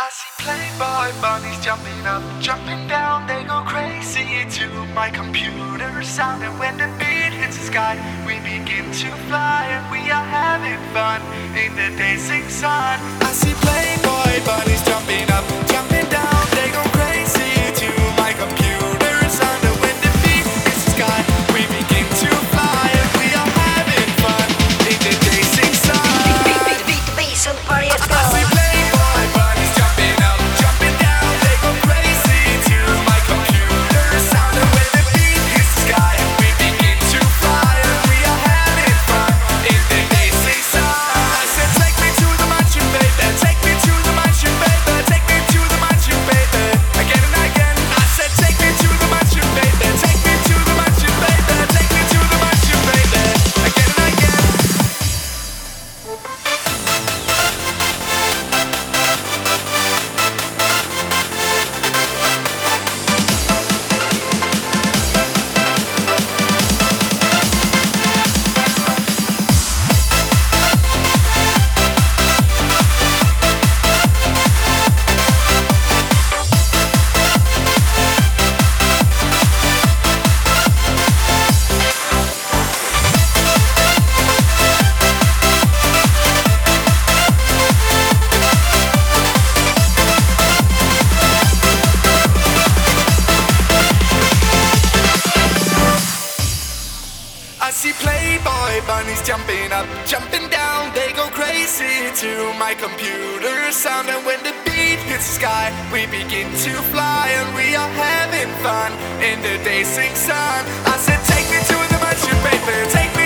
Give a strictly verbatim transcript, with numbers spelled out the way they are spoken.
I see Playboy bunnies jumping up, jumping down, they go crazy to my computer sound. And when the beat hits the sky, we begin to fly, and we are having fun in the dancing sun. I see Playboy bunnies jumping up, jumping down, they go crazy to my computer sound. And when the beat hits the sky, we begin to fly, and we are having fun in the dancing sun. Beat, beat, beat the bass and party at I see Playboy bunnies jumping up, jumping down, they go crazy to my computer sound. And when the beat hits the sky, we begin to fly, and we are having fun in the dancing sun. I said, take me to the mansion, baby, take me to the mansion, baby, take me to the mansion, baby, again and again. I said, take me to the mansion, baby, take me to the mansion, baby, take me to the mansion, baby, again and again. I see Playboy bunnies jumping up, jumping down, they go crazy to my computer sound. And when the beat hits the sky, we begin to fly, and we are having fun in the dancing sun. I said, take me to the mansion, baby, take